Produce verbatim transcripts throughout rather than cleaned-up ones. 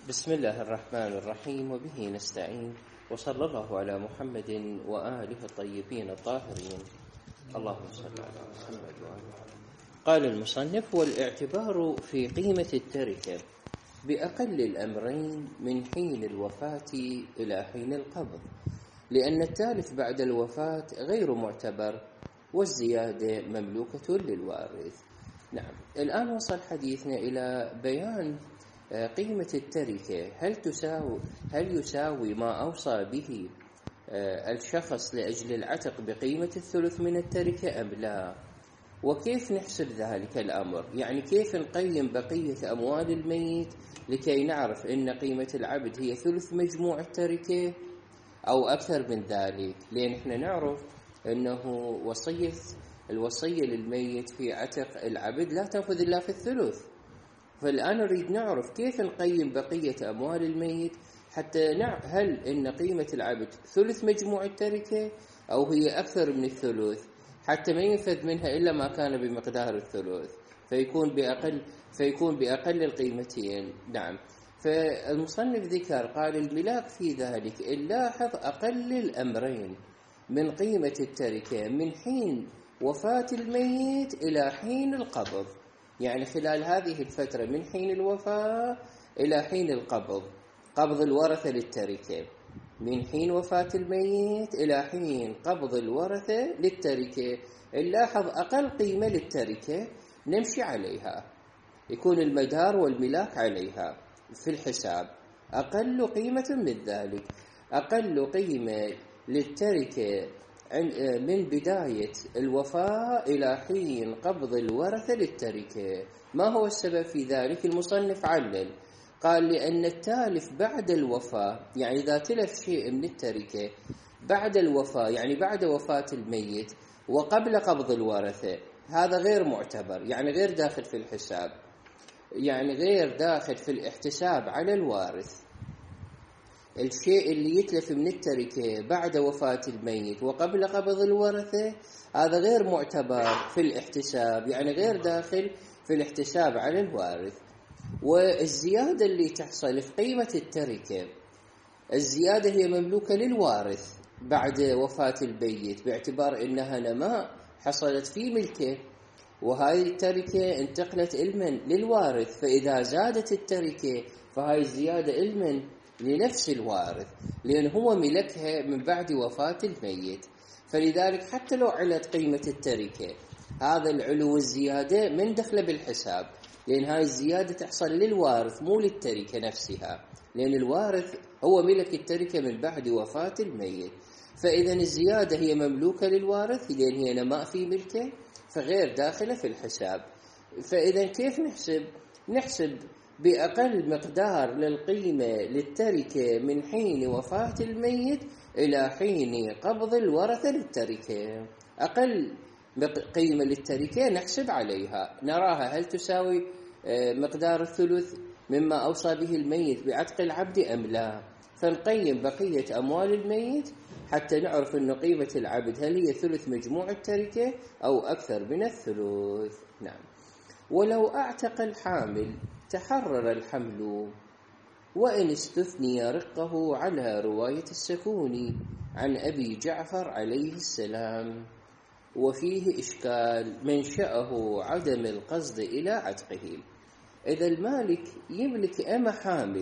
بسم الله الرحمن الرحيم وبه نستعين وصلى الله على محمد وآله الطيبين الطاهرين اللهم صل على محمد وآله. قال المصنف: والاعتبار في قيمة التركة بأقل الأمرين من حين الوفاة إلى حين القبض، لأن التالف بعد الوفاة غير معتبر والزيادة مملوكة للوارث. نعم، الآن وصل حديثنا إلى بيان قيمة التركة. هل تساوي هل يساوي ما أوصى به الشخص لأجل العتق بقيمة الثلث من التركة أم لا؟ وكيف نحسب ذلك الأمر؟ يعني كيف نقيم بقية أموال الميت لكي نعرف أن قيمة العبد هي ثلث مجموع التركة أو أكثر من ذلك؟ لأن إحنا نعرف أنه وصية الوصية للميت في عتق العبد لا تنفذ إلا في الثلث. فالآن نريد نعرف كيف نقيم بقية أموال الميت حتى نعرف هل إن قيمة العبد ثلث مجموع التركة أو هي أكثر من الثلث، حتى ما ينفذ منها إلا ما كان بمقدار الثلث، فيكون بأقل فيكون بأقل القيمتين. نعم، فالمصنف ذكر قال الملاك في ذلك نلاحظ أقل الأمرين من قيمة التركة من حين وفاة الميت إلى حين القبض، يعني خلال هذه الفترة من حين الوفاة إلى حين القبض، قبض الورثة للتركة، من حين وفاة الميت إلى حين قبض الورثة للتركة نلاحظ أقل قيمة للتركة نمشي عليها، يكون المدار والملاك عليها في الحساب. أقل قيمة من ذلك، أقل قيمة للتركة من بداية الوفاة إلى حين قبض الورثة للتركة. ما هو السبب في ذلك؟ المصنف علل قال لأن التالف بعد الوفاة، يعني إذا تلف شيء من التركة بعد الوفاة، يعني بعد وفاة الميت وقبل قبض الورثة، هذا غير معتبر، يعني غير داخل في الحساب، يعني غير داخل في الاحتساب على الوارث. الشيء اللي يتلف من التركة بعد وفاة الميت وقبل قبض الورثة هذا غير معتبر في الاحتساب، يعني غير داخل في الاحتساب على الوارث. والزيادة اللي تحصل في قيمة التركة، الزيادة هي مملوكة للوارث بعد وفاة الميت باعتبار إنها نماء حصلت في ملكه، وهاي التركة انتقلت إلمن للوارث، فإذا زادت التركة فهاي الزيادة إلمن لنفس الوارث لأن هو ملكها من بعد وفاة الميت. فلذلك حتى لو علت قيمة التركة، هذا العلو والزيادة من دخل بالحساب، لأن هاي الزيادة تحصل للوارث مو للتركة نفسها، لأن الوارث هو ملك التركة من بعد وفاة الميت. فإذا الزيادة هي مملوكة للوارث لأن هي نماء في ملكه، فغير داخلة في الحساب. فإذا كيف نحسب؟ نحسب بأقل مقدار للقيمة للتركة من حين وفاة الميت إلى حين قبض الورثة للتركة. أقل قيمة للتركة نحسب عليها، نراها هل تساوي مقدار الثلث مما أوصى به الميت بعتق العبد أم لا، فنقيم بقية أموال الميت حتى نعرف أن قيمة العبد هل هي ثلث مجموع التركة أو أكثر من الثلث. نعم، ولو أعتق الحامل تحرر الحمل وإن استثني رقه على رواية السكوني عن أبي جعفر عليه السلام، وفيه إشكال منشأه عدم القصد إلى عتقه. إذا المالك يملك أم حامل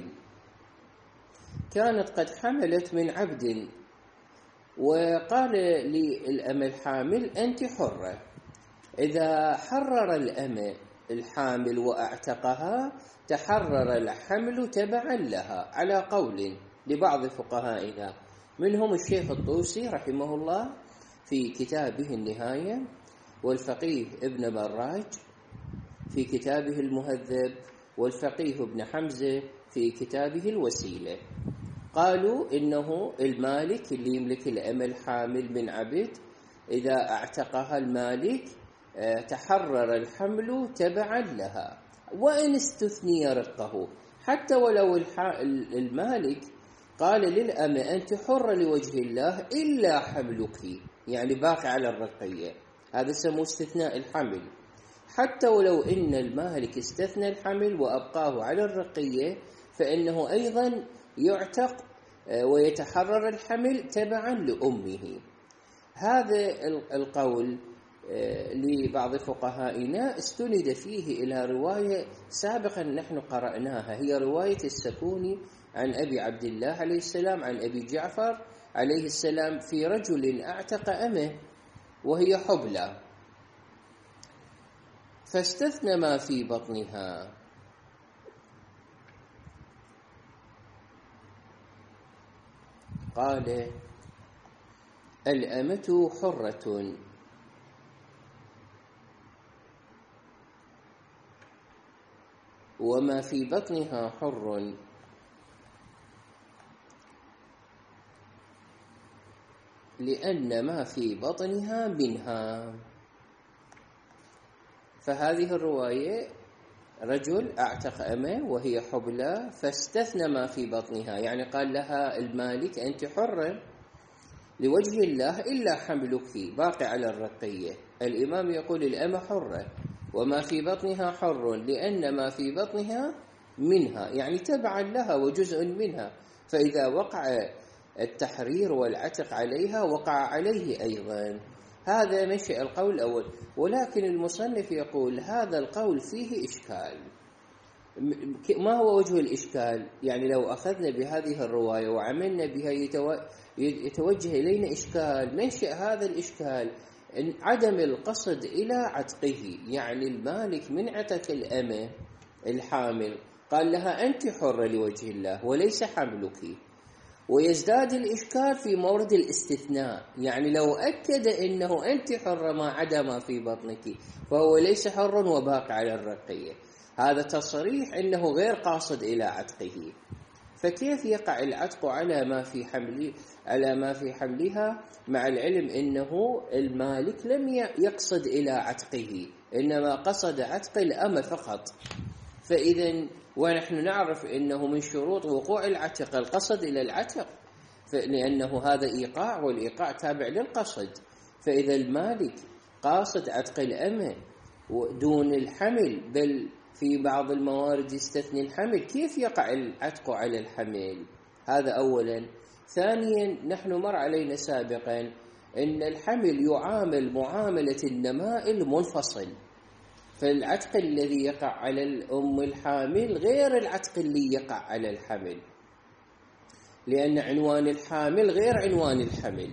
كانت قد حملت من عبد، وقال للأم الحامل أنت حرة، إذا حرر الأم الحامل وأعتقها تحرر الحمل تبعا لها، على قول لبعض فقهائنا منهم الشيخ الطوسي رحمه الله في كتابه النهاية، والفقيه ابن براج في كتابه المهذب، والفقيه ابن حمزة في كتابه الوسيلة. قالوا إنه المالك اللي يملك الأم الحامل من عبد إذا اعتقها المالك تحرر الحمل تبعا لها، وإن استثني رقه، حتى ولو المالك قال للأم أنت حرة لوجه الله إلا حملك، يعني باقي على الرقية، هذا سموه استثناء الحمل. حتى ولو إن المالك استثنى الحمل وأبقاه على الرقية فإنه أيضا يعتق ويتحرر الحمل تبعا لأمه. هذا القول لبعض فقهائنا استند فيه إلى رواية سابقا نحن قرأناها، هي رواية السكوني عن أبي عبد الله عليه السلام عن أبي جعفر عليه السلام في رجل أعتق أمه وهي حبلى فاستثنى ما في بطنها. قال: الأمة حرة وما في بطنها حر، لأن ما في بطنها منها. فهذه الرواية رجل أعتق أمه وهي حبلى فاستثنى ما في بطنها، يعني قال لها المالك أنت حرة لوجه الله إلا حملك باقي على الرقية. الإمام يقول الأمة حرة وما في بطنها حر، لأن ما في بطنها منها، يعني تبعا لها وجزء منها، فإذا وقع التحرير والعتق عليها وقع عليه أيضا. هذا مشي القول الأول. ولكن المصنف يقول هذا القول فيه إشكال. ما هو وجه الإشكال؟ يعني لو أخذنا بهذه الرواية وعملنا بها يتوجه إلينا إشكال. منشأ هذا الإشكال إن عدم القصد إلى عتقه، يعني المالك من عتق الأمة الحامل قال لها أنت حرة لوجه الله وليس حملك. ويزداد الإشكال في مورد الاستثناء، يعني لو أكد أنه أنت حرة ما عدا ما في بطنك فهو ليس حر وباق على الرقية. هذا تصريح أنه غير قاصد إلى عتقه. فكيف يقع العتق على ما في حمل على ما في حملها مع العلم أنه المالك لم يقصد إلى عتقه، إنما قصد عتق الأمة فقط؟ فإذا ونحن نعرف أنه من شروط وقوع العتق القصد إلى العتق، لأنه هذا إيقاع والإيقاع تابع للقصد. فإذا المالك قاصد عتق الأمة دون الحمل، بل في بعض الموارد يستثني الحمل، كيف يقع العتق على الحمل؟ هذا أولا. ثانيا، نحن مر علينا سابقا أن الحمل يعامل معاملة النماء المنفصل، فالعتق الذي يقع على الأم الحامل غير العتق اللي يقع على الحمل، لأن عنوان الحامل غير عنوان الحمل،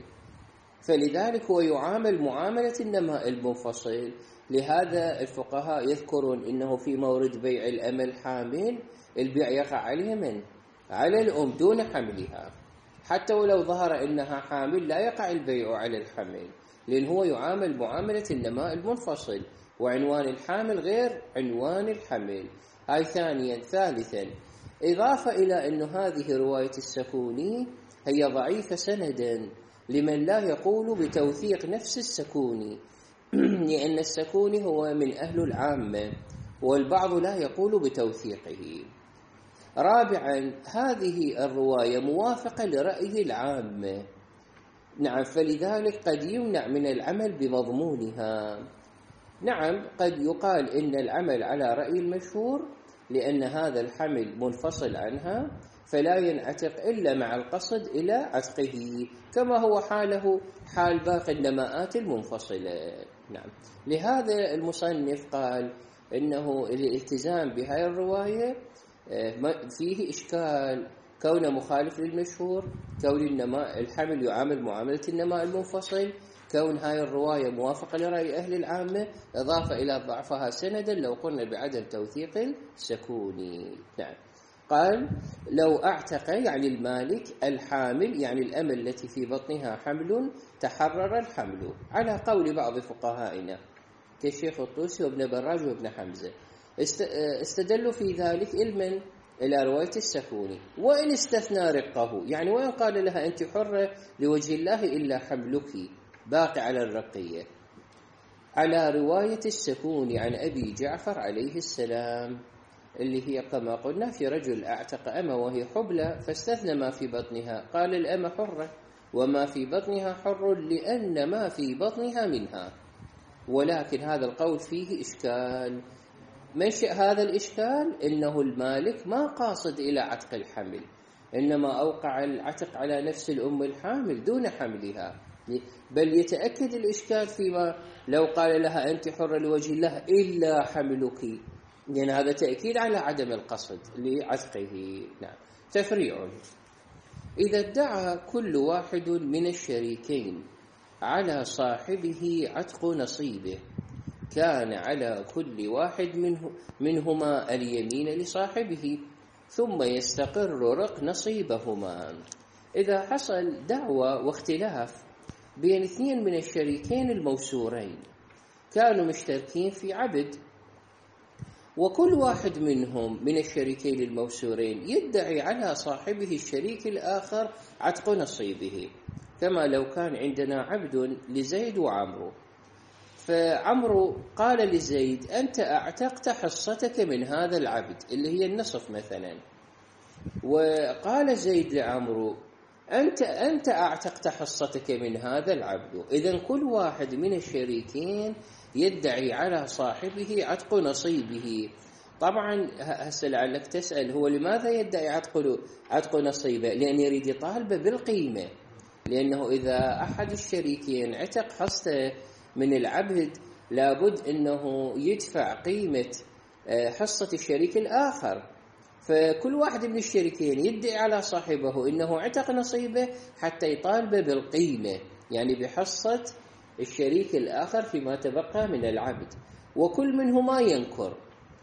فلذلك هو يعامل معاملة النماء المنفصل. لهذا الفقهاء يذكرون إنه في مورد بيع الأم الحامل البيع يقع عليها من؟ على الأم دون حملها، حتى ولو ظهر إنها حامل لا يقع البيع على الحمل، لأن هو يعامل معاملة النماء المنفصل، وعنوان الحامل غير عنوان الحمل. هاي ثانيا. ثالثا، إضافة إلى أن هذه رواية السكوني هي ضعيفة سندا لمن لا يقول بتوثيق نفس السكوني، لأن السكوني هو من أهل العامة والبعض لا يقول بتوثيقه. رابعا، هذه الرواية موافقة لرأي العامة، نعم، فلذلك قد يمنع من العمل بمضمونها. نعم، قد يقال إن العمل على رأي المشهور لأن هذا الحمل منفصل عنها فلا ينعتق إلا مع القصد إلى عتقه، كما هو حاله حال باقي النماءات المنفصلة. نعم، لهذا المصنف قال إنه الالتزام بهذه الرواية فيه إشكال، كونه مخالف للمشهور، كون النماء الحمل يعامل معاملة النماء المنفصل، كون هاي الرواية موافقة لرأي أهل العامة، إضافة إلى ضعفها سندا لو قلنا بعدم توثيق السكوني. نعم، قال لو اعتق يعني المالك الحامل، يعني الأم التي في بطنها حمل، تحرر الحمل، على قول بعض فقهائنا كالشيخ الطوسي وابن براج وابن حمزة، استدلوا في ذلك علما إلى رواية السكوني. وإن استثنى رقه، يعني وإن قال لها أنت حرة لوجه الله إلا حملك باقي على الرقية، على رواية السكوني عن أبي جعفر عليه السلام، اللي هي كما قلنا في رجل أعتق أمة وهي حبلى فاستثنى ما في بطنها، قال الأمة حرة وما في بطنها حر، لأن ما في بطنها منها. ولكن هذا القول فيه إشكال، منشأ هذا الإشكال أنه المالك ما قاصد إلى عتق الحمل، إنما أوقع العتق على نفس الأم الحامل دون حملها، بل يتأكد الإشكال فيما لو قال لها أنت حرة لوجه الله إلا حملك، لأن يعني هذا تأكيد على عدم القصد لعتقه. نعم. تفريع: إذا ادعى كل واحد من الشريكين على صاحبه عتق نصيبه كان على كل واحد منه منهما اليمين لصاحبه ثم يستقر رق نصيبهما. إذا حصل دعوى واختلاف بين اثنين من الشريكين الموسورين، كانوا مشتركين في عبد، وكل واحد منهم من الشريكين الموسورين يدعي على صاحبه الشريك الآخر عتق نصيبه، كما لو كان عندنا عبد لزيد وعمرو، فعمرو قال لزيد أنت أعتقت حصتك من هذا العبد اللي هي النصف مثلا، وقال زيد لعمرو أنت أنت أعتقت حصتك من هذا العبد. إذن كل واحد من الشريكين يدعي على صاحبه عتق نصيبه. طبعا هسه لعلك تسأل هو لماذا يدعي عتق عتق نصيبه؟ لأن يريد يطالبه بالقيمة، لأنه إذا أحد الشريكين عتق حصته من العبد لابد أنه يدفع قيمة حصة الشريك الآخر، فكل واحد من الشريكين يدعي على صاحبه إنه عتق نصيبه حتى يطالبه بالقيمة، يعني بحصة الشريك الآخر فيما تبقى من العبد، وكل منهما ينكر،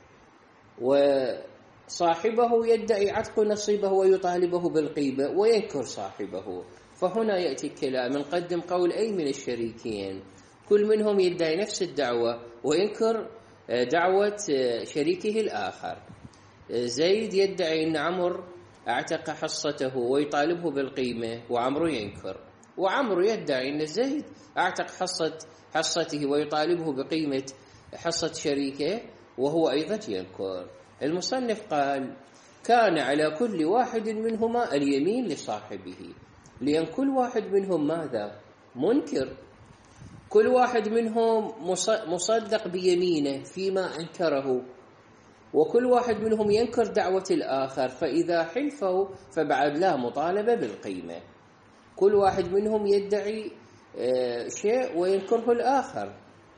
وصاحبه يدعي عتق نصيبه ويطالبه بالقيمة وينكر صاحبه. فهنا يأتي الكلام نقدم قول أي من الشريكين، كل منهم يدعي نفس الدعوة وينكر دعوة شريكه الآخر. زيد يدعي أن عمرو اعتق حصته ويطالبه بالقيمة وعمرو ينكر، وعمرو يدعي أن زيد اعتق حصة حصته ويطالبه بقيمة حصة شريكه وهو أيضا ينكر. المصنف قال كان على كل واحد منهما اليمين لصاحبه، لأن كل واحد منهم ماذا؟ منكر، كل واحد منهم مصدق بيمينه فيما أنكره، وكل واحد منهم ينكر دعوة الآخر، فإذا حلفوا فبعد لا مطالبة بالقيمة. كل واحد منهم يدعي شيء وينكره الآخر،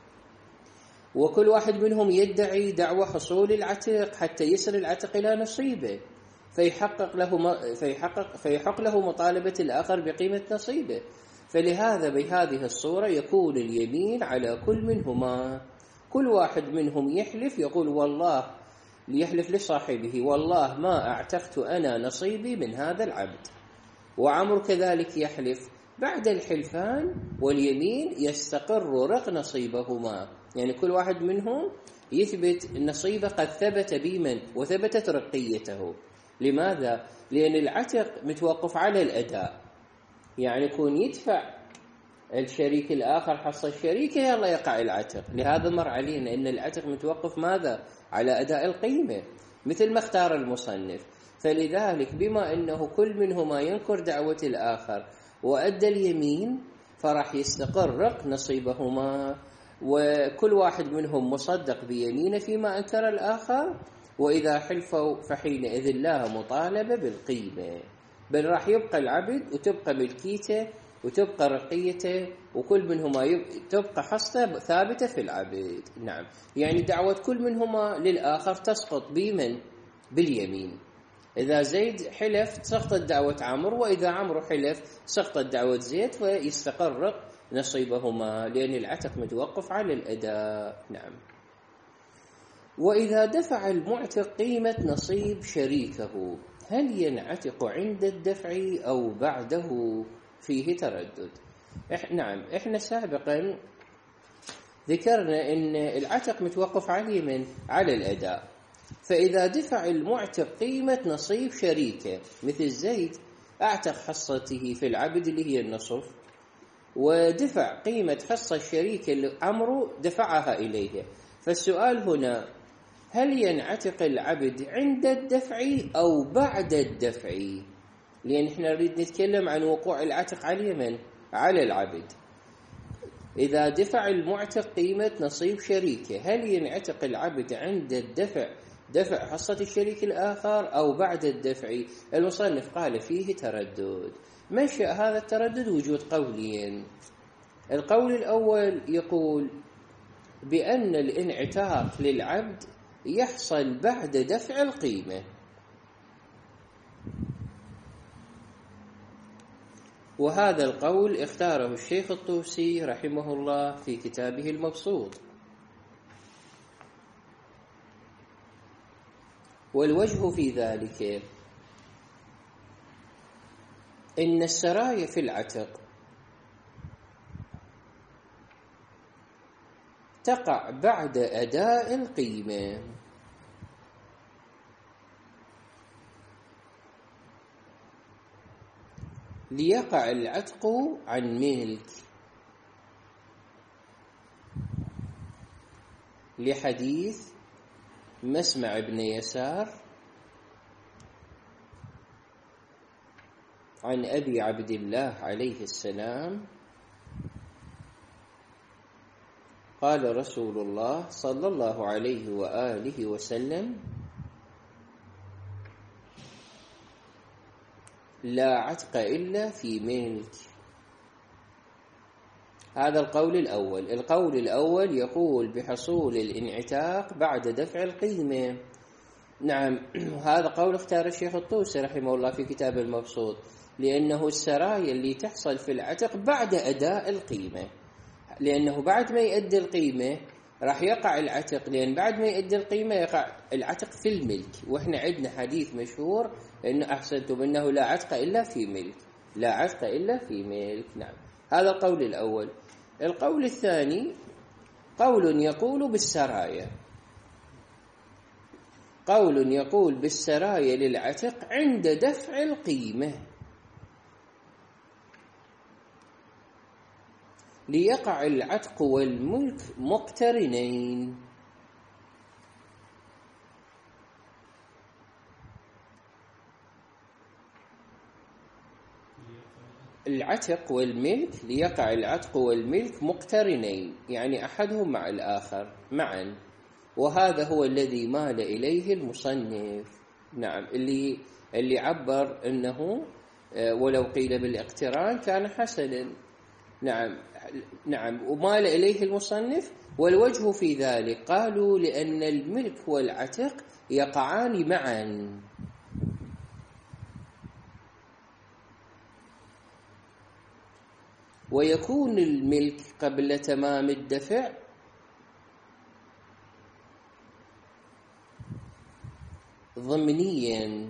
وكل واحد منهم يدعي دعوة حصول العتق حتى يصل العتق إلى نصيبه، فيحقق له فيحقق فيحق له مطالبة الآخر بقيمة نصيبه. فلهذا بهذه الصورة يكون اليمين على كل منهما، كل واحد منهم يحلف يقول والله، ليحلف لصاحبه والله ما اعتقت أنا نصيبي من هذا العبد، وعمر كذلك يحلف. بعد الحلفان واليمين يستقر رق نصيبهما، يعني كل واحد منهم يثبت النصيب قد ثبت بمن وثبتت رقيته. لماذا؟ لأن العتق متوقف على الأداء، يعني يكون يدفع الشريك الآخر حصة الشريك يلا يقع العتق. لهذا مر علينا أن العتق متوقف ماذا؟ على أداء القيمة مثل ما اختار المصنف. فلذلك بما أنه كل منهما ينكر دعوة الآخر وأدى اليمين فرح يستقر رق نصيبهما، وكل واحد منهم مصدق بيمينه فيما أنكر الآخر، وإذا حلفوا فحينئذ لا مطالبة بالقيمة، بل راح يبقى العبد وتبقى ملكيته وتبقى رقيته، وكل منهما تبقى حصته ثابتة في العبد. نعم، يعني دعوة كل منهما للآخر تسقط بمن؟ باليمين. إذا زيد حلف سقطت دعوة عمرو، وإذا عمرو حلف سقطت دعوة زيد، فيستقر نصيبهما لأن العتق متوقف على الأداء. نعم. وإذا دفع المعتق قيمة نصيب شريكه هل ينعتق عند الدفع أو بعده؟ فيه تردد. إح نعم، إحنا سابقا ذكرنا أن العتق متوقف على من؟ على الأداء. فإذا دفع المعتق قيمة نصيب شريكه مثل زيد أعتق حصته في العبد اللي هي النصف، ودفع قيمة حصة الشريك اللي عمرو دفعها إليه، فالسؤال هنا هل ينعتق العبد عند الدفع أو بعد الدفع؟ لأن إحنا نريد نتكلم عن وقوع العتق على من؟ على العبد. إذا دفع المعتق قيمة نصيب شريكه هل ينعتق العبد عند الدفع دفع حصة الشريك الآخر أو بعد الدفع؟ المصنف قال فيه تردد. منشأ هذا التردد وجود قولين. القول الأول يقول بأن الانعتاق للعبد يحصل بعد دفع القيمة، وهذا القول اختاره الشيخ الطوسي رحمه الله في كتابه المبسوط. والوجه في ذلك إن السرايا في العتق تقع بعد أداء القيمة، ليقع العتق عن ملك، لحديث مسمع بن يسار عن أبي عبد الله عليه السلام قال رسول الله صلى الله عليه وآله وسلم: لا عتق إلا في ملك. هذا القول الأول. القول الأول يقول بحصول الانعتاق بعد دفع القيمة. نعم، هذا قول اختار الشيخ الطوسي رحمه الله في كتاب المبسوط، لأنه السرايا اللي تحصل في العتق بعد أداء القيمة، لأنه بعد ما يؤدي القيمة راح يقع العتق، لأن بعد ما يؤدي القيمة يقع العتق في الملك. وإحنا عندنا حديث مشهور إنه أحسنتم إنه لا عتق إلا في ملك، لا عتق إلا في ملك. نعم، هذا القول الأول. القول الثاني قول يقول بالسرايا، قول يقول بالسرايا للعتق عند دفع القيمة، ليقع العتق والملك مقترنين. العتق والملك ليقع العتق والملك مقترنين، يعني أحدهم مع الآخر معا، وهذا هو الذي مال إليه المصنف. نعم، اللي اللي عبر أنه ولو قيل بالاقتران كان حسنا. نعم نعم ومال إليه المصنف. والوجه في ذلك قالوا لأن الملك والعتق يقعان معا، ويكون الملك قبل تمام الدفع ضمنيا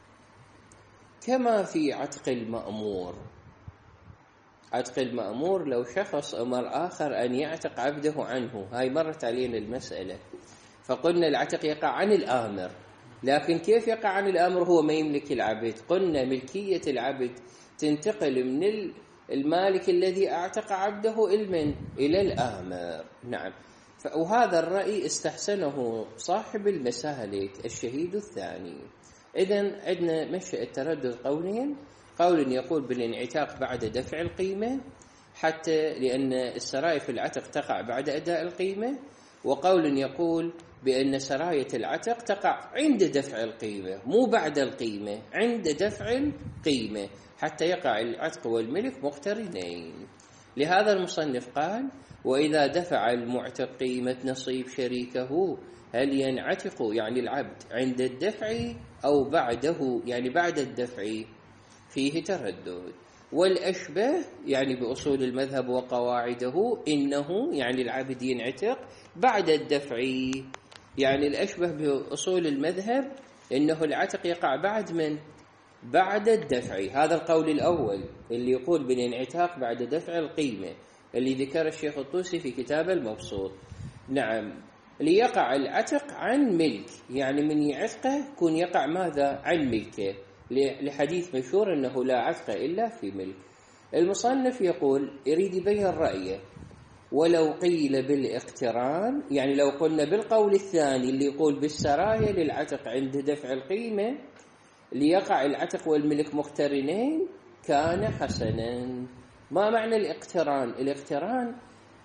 كما في عتق المأمور. عتق المأمور لو شخص أمر آخر أن يعتق عبده عنه، هاي مرت علينا المسألة، فقلنا العتق يقع عن الآمر، لكن كيف يقع عن الآمر هو ما يملك العبد؟ قلنا ملكية العبد تنتقل من المالك الذي اعتق عبده المن إلى الآمر. نعم، وهذا الرأي استحسنه صاحب المسالك الشهيد الثاني. إذن عندنا مشى التردد قولين: قول يقول بالانعتاق بعد دفع القيمة حتى لأن السرايا في العتق تقع بعد أداء القيمة، وقول يقول بأن سراية العتق تقع عند دفع القيمة مو بعد القيمة، عند دفع القيمة حتى يقع العتق والملك مقترنين. لهذا المصنف قال: وإذا دفع المعتق قيمة نصيب شريكه هل ينعتق يعني العبد عند الدفع أو بعده يعني بعد الدفع؟ فيه تردد. والأشبه يعني بأصول المذهب وقواعده إنه يعني العبد ينعتق بعد الدفع، يعني الأشبه بأصول المذهب إنه العتق يقع بعد من؟ بعد الدفع. هذا القول الأول اللي يقول بالانعتاق بعد دفع القيمة اللي ذكر الشيخ الطوسي في كتاب المبسوط. نعم، ليقع العتق عن ملك، يعني من يعتقه يكون يقع ماذا؟ عن ملكه، لحديث مشهور أنه لا عتق إلا في ملك. المصنف يقول يريد يبين رأيه: ولو قيل بالاقتران، يعني لو قلنا بالقول الثاني اللي يقول بالسرايا للعتق عند دفع القيمة ليقع العتق والملك مقترنين كان حسنا. ما معنى الاقتران؟ الاقتران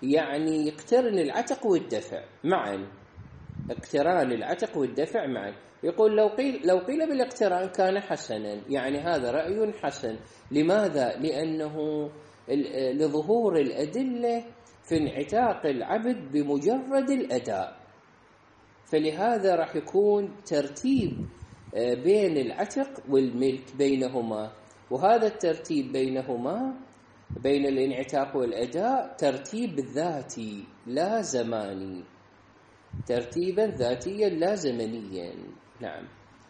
يعني يقترن العتق والدفع معا، اقتران العتق والدفع معا. يقول لو قيل لو قيل بالاقتران كان حسنا، يعني هذا رأي حسن. لماذا؟ لأنه لظهور الأدلة في انعتاق العبد بمجرد الأداء، فلهذا راح يكون ترتيب بين العتق والملك بينهما، وهذا الترتيب بينهما بين الانعتاق والأداء ترتيب ذاتي لا زماني، ترتيبا ذاتيا لا زمنيا. نعم.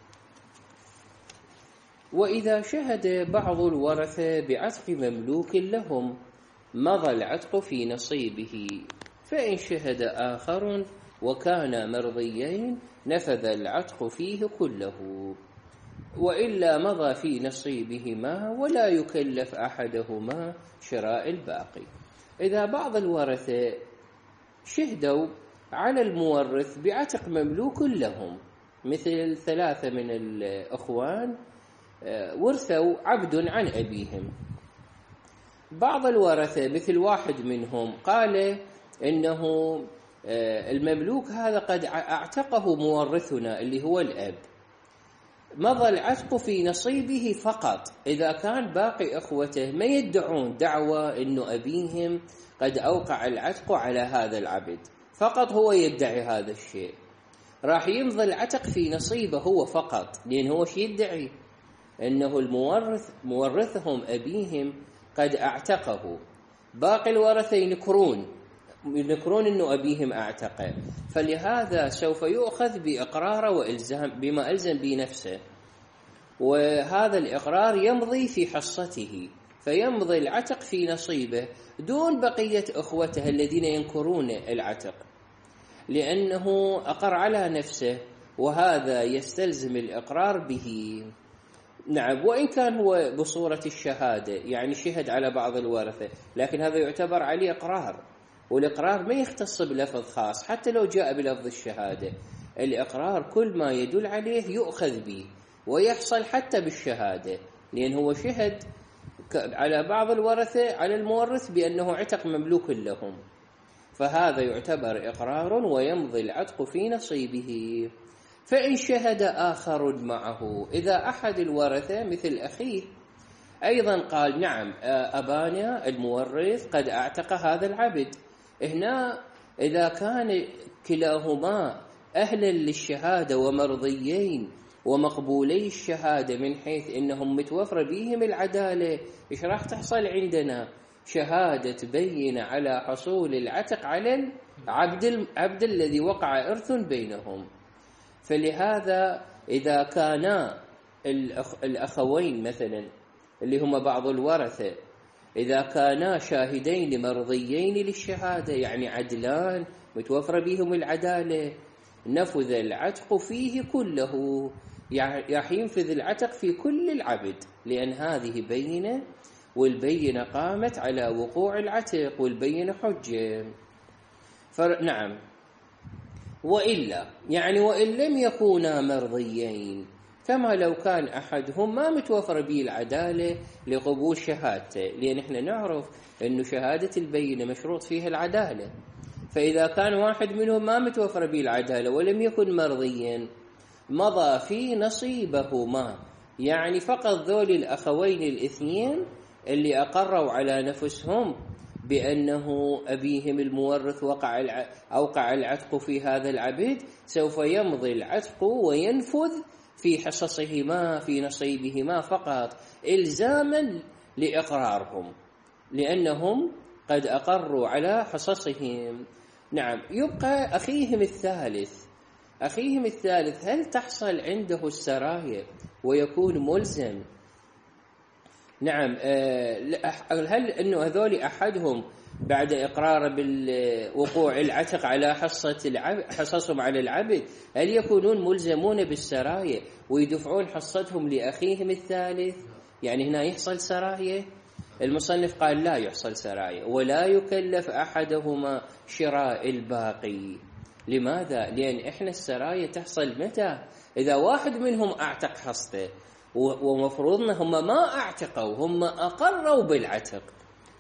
وإذا شهد بعض الورثة بعتق مملوك لهم مضى العتق في نصيبه، فإن شهد آخر وكان مرضيين نفذ العتق فيه كله، وإلا مضى في نصيبهما ولا يكلف أحدهما شراء الباقي. إذا بعض الورثة شهدوا على المورث بعتق مملوك لهم، مثل ثلاثة من الأخوان ورثوا عبد عن أبيهم، بعض الورثة مثل واحد منهم قال إنه المملوك هذا قد اعتقه مورثنا اللي هو الأب، مضى العتق في نصيبه فقط إذا كان باقي أخوته ما يدعون دعوة إنه أبيهم قد أوقع العتق على هذا العبد، فقط هو يدعي هذا الشيء، راح يمضي العتق في نصيبه هو فقط، لأن هو شيء يدعي إنه المورث مورثهم أبيهم قد اعتقه، باقي الورثة ينكرون يذكرون أنه أبيهم أعتقه، فلهذا سوف يؤخذ بإقراره وإلزام بما ألزم بنفسه، وهذا الإقرار يمضي في حصته، فيمضي العتق في نصيبه دون بقية أخوته الذين ينكرون العتق، لأنه أقر على نفسه، وهذا يستلزم الإقرار به. نعم. وإن كان هو بصورة الشهادة، يعني شهد على بعض الورثة، لكن هذا يعتبر عليه إقرار، والإقرار ما يختص بلفظ خاص حتى لو جاء بلفظ الشهادة، الإقرار كل ما يدل عليه يؤخذ به ويحصل حتى بالشهادة، لأن هو شهد على بعض الورثة على المورث بأنه عتق مملوك لهم، فهذا يعتبر إقرار ويمضي العتق في نصيبه. فإن شهد آخر معه، إذا أحد الورثة مثل أخيه أيضا قال نعم أبانا المورث قد أعتق هذا العبد، هنا إذا كان كلاهما أهلا للشهادة ومرضيين ومقبولي الشهادة من حيث إنهم متوفر بهم العدالة، إيش راح تحصل عندنا؟ شهادة تبين على حصول العتق على العبد العبد الذي وقع إرث بينهم. فلهذا إذا كانا الأخوين مثلا اللي هما بعض الورثة إذا كانا شاهدين مرضيين للشهادة، يعني عدلان متوفر بهم العدالة، نفذ العتق فيه كله، يعني ينفذ العتق في كل العبد، لأن هذه بينة، والبينة قامت على وقوع العتق، والبينة حجة. فنعم. وإلا يعني وإن لم يكونا مرضيين، كما لو كان أحدهم ما متوفر به العدالة لقبول شهادته، لأن إحنا نعرف أن شهادة البينة مشروط فيها العدالة، فإذا كان واحد منهم ما متوفر به العدالة ولم يكن مرضيا مضى في نصيبهما، يعني فقط ذول الأخوين الاثنين اللي أقروا على نفسهم بأنه أبيهم المورث وقع الع... أوقع العتق في هذا العبد، سوف يمضي العتق وينفذ في حصصهما في نصيبهما فقط إلزاما لإقرارهم، لأنهم قد أقروا على حصصهم. نعم. يبقى أخيهم الثالث، أخيهم الثالث هل تحصل عنده السراية ويكون ملزم؟ نعم. هل أنه هذول أحدهم بعد إقرار بالوقوع العتق على حصة العبد حصصهم على العبد هل يكونون ملزمون بالسراية ويدفعون حصتهم لأخيهم الثالث؟ يعني هنا يحصل سراية؟ المصنف قال لا يحصل سراية، ولا يكلف أحدهما شراء الباقي. لماذا؟ لأن إحنا السراية تحصل متى؟ إذا واحد منهم أعتق حصته، ومفروضنا هم ما أعتقوا، هم أقروا بالعتق،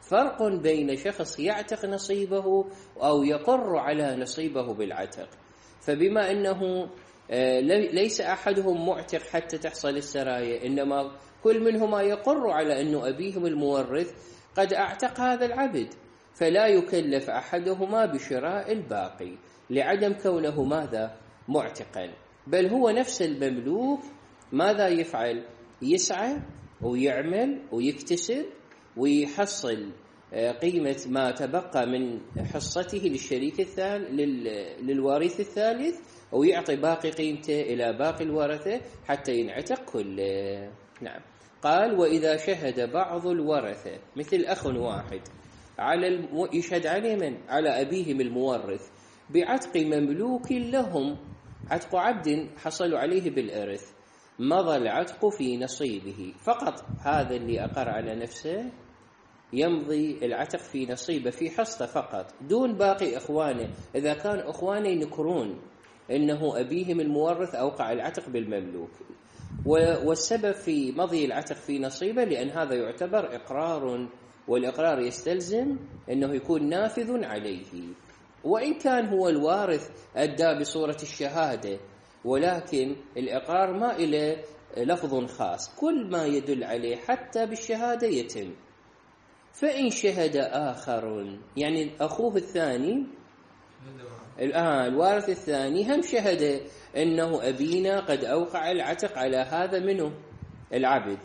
فرق بين شخص يعتق نصيبه أو يقر على نصيبه بالعتق. فبما أنه ليس أحدهم معتق حتى تحصل السراية، إنما كل منهما يقر على أنه أبيهم المورث قد أعتق هذا العبد، فلا يكلف أحدهما بشراء الباقي لعدم كونه ماذا؟ معتقا، بل هو نفس المملوك ماذا يفعل؟ يسعى ويعمل ويكتسب ويحصل قيمة ما تبقى من حصته للشريك الثالث للوارث الثالث، ويعطي باقي قيمته إلى باقي الورثة حتى ينعتق كله. نعم. قال: وإذا شهد بعض الورثة مثل أخ واحد على الم... يشهد عليه من؟ على أبيهم المورث بعتق مملوك لهم، عتق عبد حصلوا عليه بالإرث، مضى العتق في نصيبه فقط. هذا اللي أقر على نفسه يمضي العتق في نصيبه في حصته فقط دون باقي إخوانه، إذا كان إخوانه ينكرون إنه أبيهم المورث أوقع العتق بالمملوك. والسبب في مضي العتق في نصيبه لأن هذا يعتبر إقرار، والإقرار يستلزم أنه يكون نافذ عليه، وإن كان هو الوارث أدى بصورة الشهادة، ولكن الإقرار ما إلى لفظ خاص، كل ما يدل عليه حتى بالشهادة يتم. فإن شهد آخر، يعني أخوه الثاني الآن الوارث الثاني هم شهد أنه أبينا قد أوقع العتق على هذا منه العبد،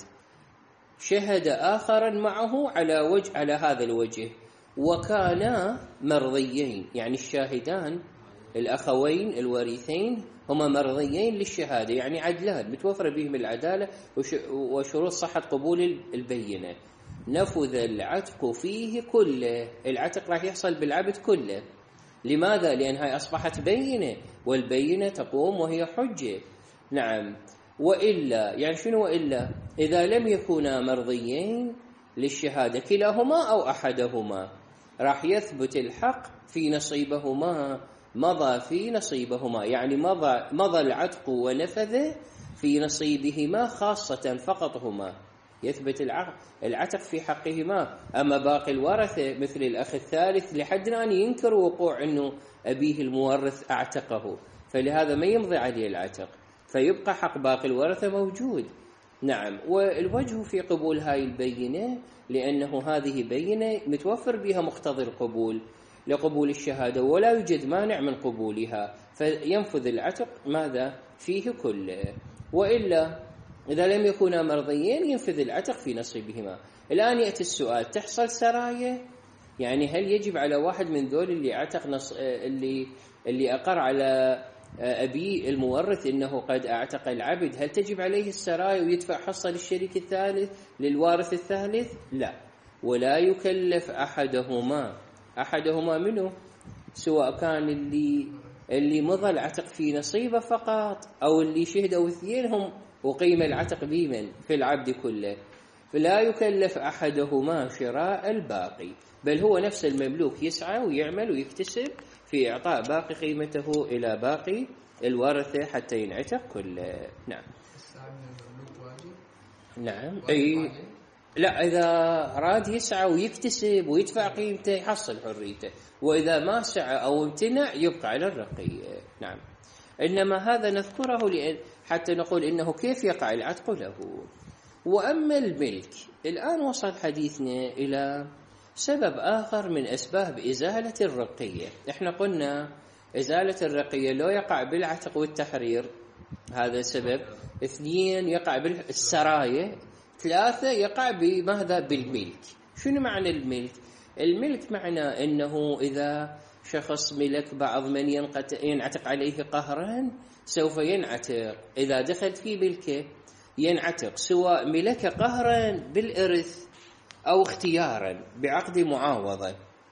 شهد آخرا معه على وجه على هذا الوجه، وكانا مرضيين، يعني الشاهدان الأخوين الوريثين هما مرضيين للشهادة، يعني عدلان متوفر بهم العدالة وشروط صحة قبول البينة، نفذ العتق فيه كله، العتق راح يحصل بالعبد كله. لماذا؟ لأن هاي أصبحت بينة، والبينة تقوم وهي حجة. نعم. وإلا، يعني شنو وإلا؟ إذا لم يكونا مرضيين للشهادة كلاهما أو أحدهما، راح يثبت الحق في نصيبهما، مضى في نصيبهما، يعني مضى, مضى العتق ونفذ في نصيبهما خاصة فقط هما، يثبت العتق في حقهما. أما باقي الورثة مثل الأخ الثالث لحد الآن ينكر وقوع أنه أبيه المورث أعتقه، فلهذا ما يمضي عليه العتق، فيبقى حق باقي الورثة موجود. نعم. والوجه في قبول هاي البينة لأنه هذه بينة متوفر بها مقتضى القبول لقبول الشهادة، ولا يوجد مانع من قبولها، فينفذ العتق ماذا فيه كله. وإلا إذا لم يكونا مرضيين ينفذ العتق في نصيبهما. الآن يأتي السؤال: تحصل سراية؟ يعني هل يجب على واحد من ذول اللي عتق نص... اللي اللي أقر على أبي المورث إنه قد أعتق العبد، هل تجب عليه السراية ويدفع حصة للشريك الثالث للوارث الثالث؟ لا، ولا يكلف أحدهما أحدهما منه، سواء كان اللي اللي مضى العتق في نصيبه فقط أو اللي شهدوا اثنينهم وقيم العتق بمن في العبد كله، فلا يكلف أحدهما شراء الباقي، بل هو نفس المملوك يسعى ويعمل ويكتسب في إعطاء باقي قيمته إلى باقي الورثة حتى ينعتق كله. نعم. نعم. أي لا، إذا أراد يسعى ويكتسب ويدفع قيمته يحصل حريته، وإذا ما سعى أو امتنع يبقى على الرقي. نعم. إنما هذا نذكره لأن حتى نقول إنه كيف يقع العتق له. وأما الملك، الآن وصل حديثنا إلى سبب آخر من أسباب إزالة الرقية. إحنا قلنا إزالة الرقية لو يقع بالعتق والتحرير، هذا سبب. اثنين، يقع بالسراية. ثلاثة، يقع بماذا؟ بالملك. شنو معنى الملك؟ الملك معنى أنه إذا شخص ملك بعض من ينعتق عليه قهرا سوف ينعتق، إذا دخل في ملكه ينعتق، سواء ملك قهرا بالإرث أو اختيارا بعقد معاوضة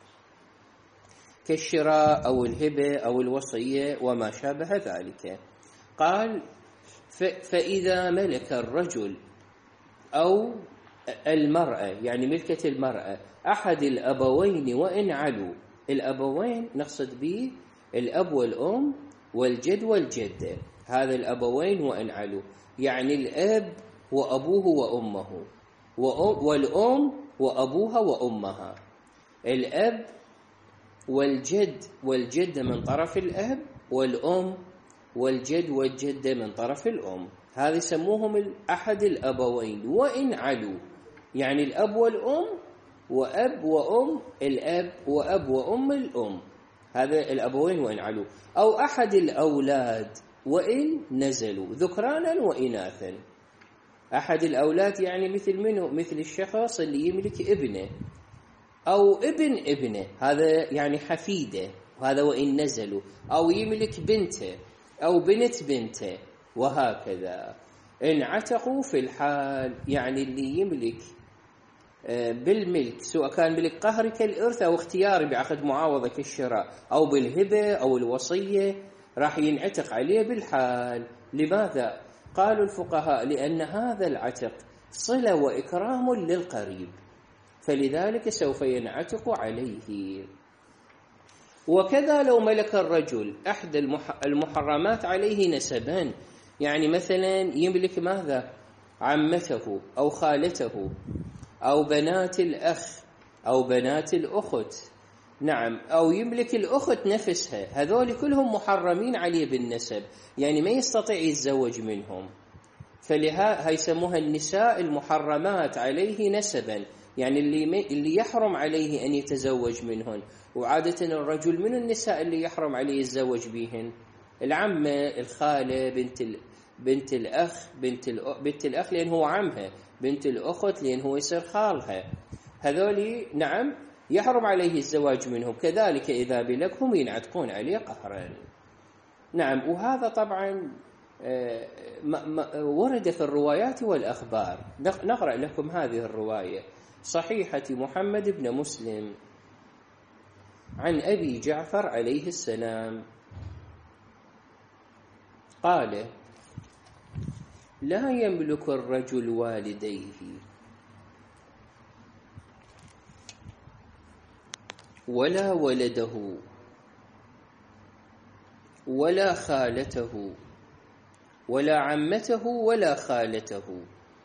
كالشراء أو الهبة أو الوصية وما شابه ذلك. قال: فإذا ملك الرجل أو المرأة، يعني ملكة المرأة، أحد الأبوين وإن علوا، الأبوين نقصد به الأب والأم والجد والجدة، هذا الأبوين وإن علوا، يعني الأب وأبوه وأمه، والأم وأبوها وأمها. الأب والجد والجدة من طرف الأب، والأم والجد والجدة من طرف الأم، هذه يسموهم أحد الأبوين وإن علوا، يعني الأب والأم وأب وأم الأب وأب وأم الأم، هذا الأبوين وإن علوا، أو أحد الأولاد وإن نزلوا ذكرانا وإناثا. أحد الأولاد يعني مثل منه، مثل الشخص اللي يملك ابنه أو ابن ابنه، هذا يعني حفيده، وهذا وإن نزلوا، أو يملك بنته أو بنت بنته، وهكذا. إن عتقوا في الحال يعني اللي يملك بالملك، سواء كان ملك قهري كالإرث أو اختياري بعقد معاوضة كالشراء أو بالهبة أو الوصية، راح ينعتق عليه بالحال. لماذا؟ قالوا الفقهاء لأن هذا العتق صلة وإكرام للقريب، فلذلك سوف ينعتق عليه. وكذا لو ملك الرجل أحد المحرمات عليه نسبان، يعني مثلا يملك ماذا؟ عمته أو خالته أو بنات الأخ أو بنات الأخت، نعم، أو يملك الأخت نفسها، هذول كلهم محرمين عليه بالنسب، يعني ما يستطيع يتزوج منهم، فلها يسموها النساء المحرمات عليه نسبا، يعني اللي اللي يحرم عليه أن يتزوج منهن. وعادة الرجل من النساء اللي يحرم عليه يتزوج بهن؟ العمة، الخالة، بنت ال... بنت الأخ، بنت الأ... بنت الأخ لأن هو عمها، بنت الأخت لأن هو يصير خالها، هذول نعم يحرم عليه الزواج منهم. كذلك إذا بلغهم ينعتقون عليه قهرا. نعم، وهذا طبعا ورد في الروايات والأخبار. نقرأ لكم هذه الرواية: صحيحة محمد بن مسلم عن أبي جعفر عليه السلام قال: لا يملك الرجل والديه ولا ولده ولا خالته ولا عمته ولا خالته،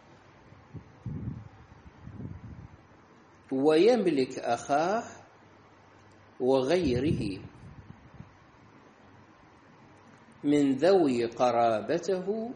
ويملك أخاه وغيره من ذوي قرابته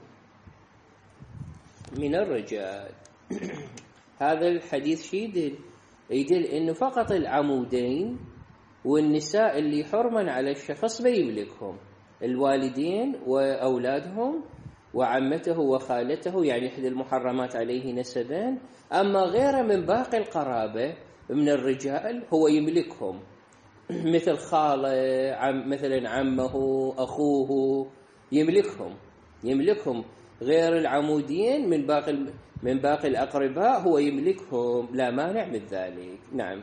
من الرجال. هذا الحديث شي يدل؟ يدل إنه فقط العمودين والنساء اللي حرما على الشخص بيملكهم، الوالدين وأولادهم وعمته وخالته، يعني إحدى المحرمات عليه نسبان. أما غيره من باقي القرابة من الرجال هو يملكهم، مثل خاله، عم مثلا عمه، أخوه، يملكهم يملكهم غير العمودين من باقي من باقي الأقرباء هو يملكهم، لا مانع من ذلك. نعم،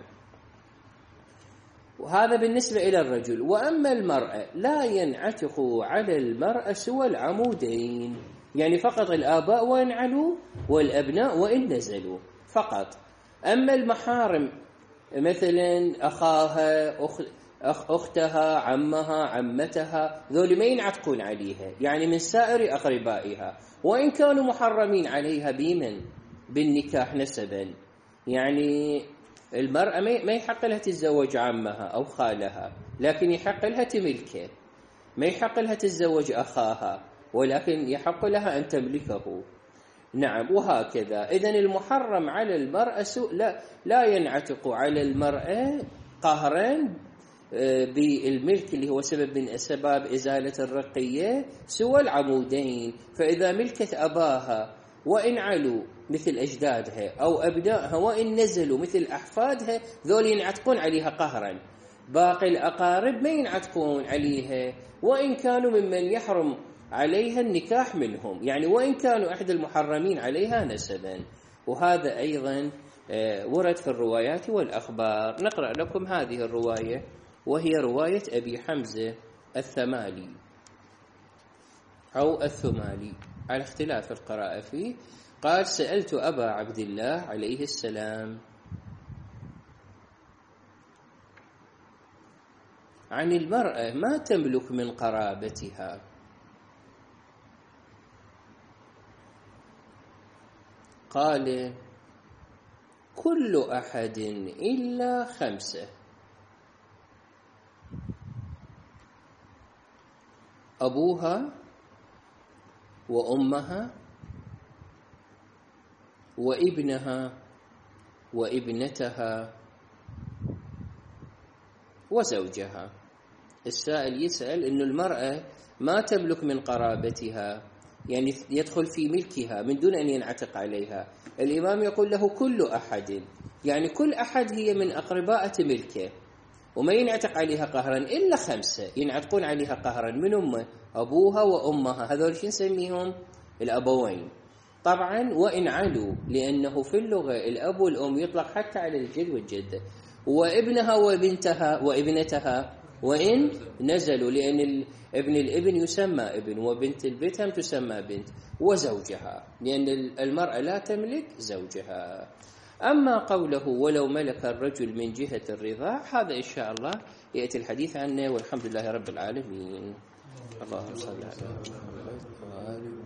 وهذا بالنسبة إلى الرجل. وأما المرأة لا ينعتق على المرأة سوى العمودين، يعني فقط الآباء وإن علوا والأبناء وإن نزلوا فقط. أما المحارم مثلا أخاها، أخ أختها، عمها، عمتها، ذول ما ينعتقون عليها، يعني من سائر أقربائها، وإن كانوا محرمين عليها بمن؟ بالنكاح نسبا. يعني المرأة ما يحق لها تتزوج عمها أو خالها، لكن يحق لها تملكه، ما يحق لها تتزوج أخاها، ولكن يحق لها أن تملكه. نعم، وهكذا. إذن المحرم على المرأة لا, لا ينعتق على المرأة قهرا بالملك اللي هو سبب من أسباب إزالة الرقية سوى العمودين. فإذا ملكت أباها وإن علوا مثل أجدادها أو أبنائها وإن نزلوا مثل أحفادها، ذول ينعتقون عليها قهرا. باقي الأقارب ما ينعتقون عليها وإن كانوا ممن يحرم عليها النكاح منهم، يعني وإن كانوا أحد المحرمين عليها نسبا. وهذا أيضا ورد في الروايات والأخبار. نقرأ لكم هذه الرواية، وهي رواية أبي حمزة الثمالي أو الثمالي على اختلاف القراءة فيه. قال: سألت أبا عبد الله عليه السلام عن المرأة ما تملك من قرابتها، قال: كل أحد إلا خمسة: أبوها وأمها وابنها وابنتها وزوجها. السائل يسأل إنه المرأة ما تملك من قرابتها، يعني يدخل في ملكها من دون أن ينعتق عليها. الإمام يقول له كل أحد، يعني كل أحد هي من أقرباء ملكه، وما ينعتق عليها قهرا إلا خمسة ينعتقون عليها قهرا. من أمه؟ أبوها وأمها، هذول شو نسميهم؟ الأبوين. طبعا وإن علوا، لأنه في اللغة الأب والأم يطلق حتى على الجد والجدة. وابنها وبنتها وابنتها وإن نزلوا، لأن ابن الابن يسمى ابن، وبنت البنت هم تسمى بنت. وزوجها، لأن المرأة لا تملك زوجها. أما قوله ولو ملك الرجل من جهة الرضاع، هذا إن شاء الله يأتي الحديث عنه، والحمد لله رب العالمين. اللهم صل على محمد وآله